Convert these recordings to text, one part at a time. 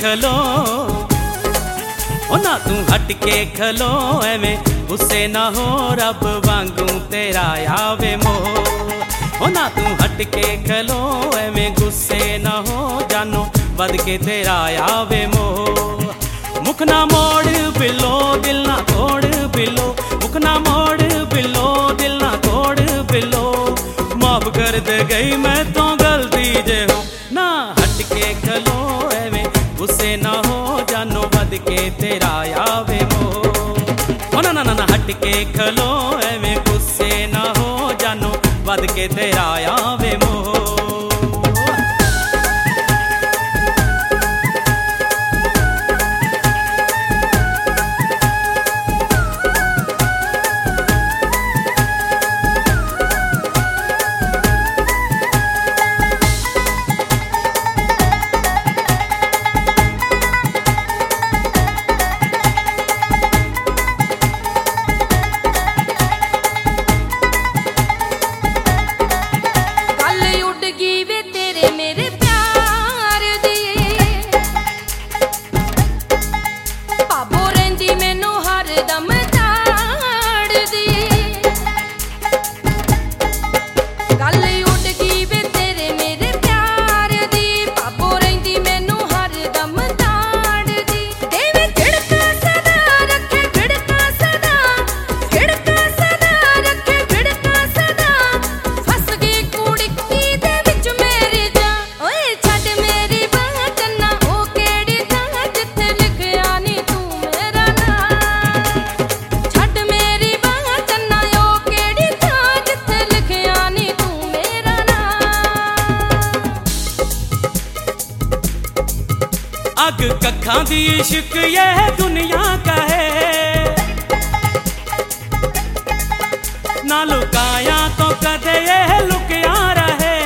खलो ओ ना तू हट के खलो एवें गुस्से ना हो रब वांगू तेरा आवे मोह ओ ना तू हट के खलो एवें गुस्से ना हो जानो बद के तेरा आवे मोह मुख ना मोड़ बिलो दिल ना तोड़ बिलो मुख ना मोड़ बिलो दिल ना तोड़ बिलो माफ कर दे गई मैं तो गलती जे हो ना हट के खलो एवें गुस्से ना हो जानो बद के तेरा आवे मोह ना ना ना हट के खलो एवें गुस्से ना हो जानो बद के तेरा आवे मोह अग कखा दी इश्क यह दुनिया का है ना लुकाया तो कदे यह लुकिया रहे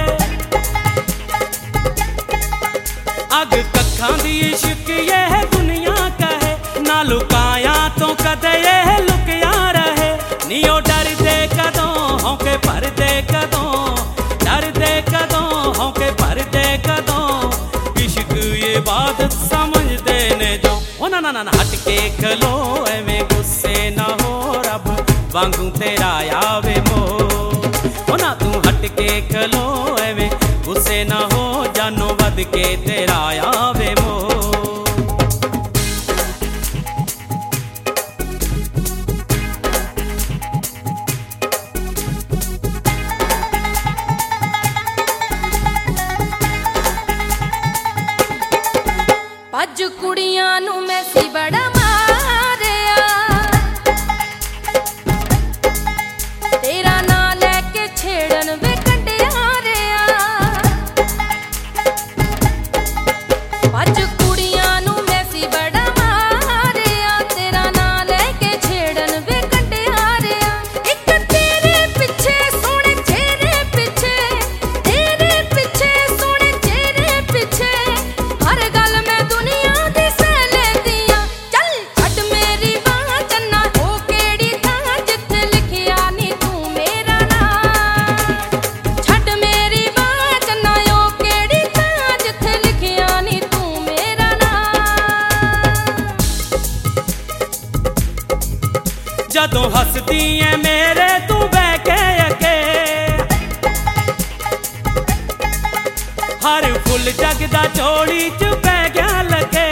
अग कखा दी इश्क यह दुनिया का है ना लुकाया तो कदे यह लुकिया रहे नियो डर दे कदों होके भर दे कदों डर दे कदों होके भर दे कदों ये बात समझ देने जो ओ ना ना ना हट के खलो एवें गुस्से ना हो रब वांगू तेरा आवे मोह ओ ना तू हट के खलो एवें गुस्से ना हो जानो बद के तेरा आवे मोह अज कुड़ियां नू मैसी बड़ा मारिया तेरा ना लेके छेड़न वे कंडिया रिया अज कुड़ियां नू मैसी बड़ा मारिया तेरा ना लेके छेड़न वे कंडिया रिया एक तेरे पीछे सोने चेहरे पीछे तेरे पीछे सोने चेहरे पीछे हर गल में जदों हसदी है मेरे तू बह के अगे हर फुल जगदा चोड़ी च पै गया लगे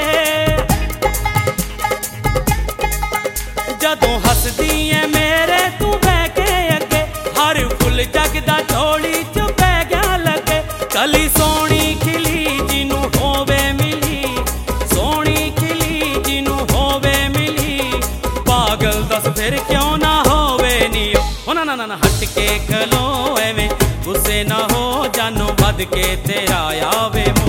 जदों हसदी है मेरे तू बह के अगे हर फुल जगदा चोड़ी च पै गया लगे कली सोनी खिली जिनू होवे मिली सोनी खिली जिनू होवे मिली पागल दस फिर क्यों ना होवे नियो ओ ना ना ना हट के खलो एवें गुस्से ना हो जानो बद के तेरा आवे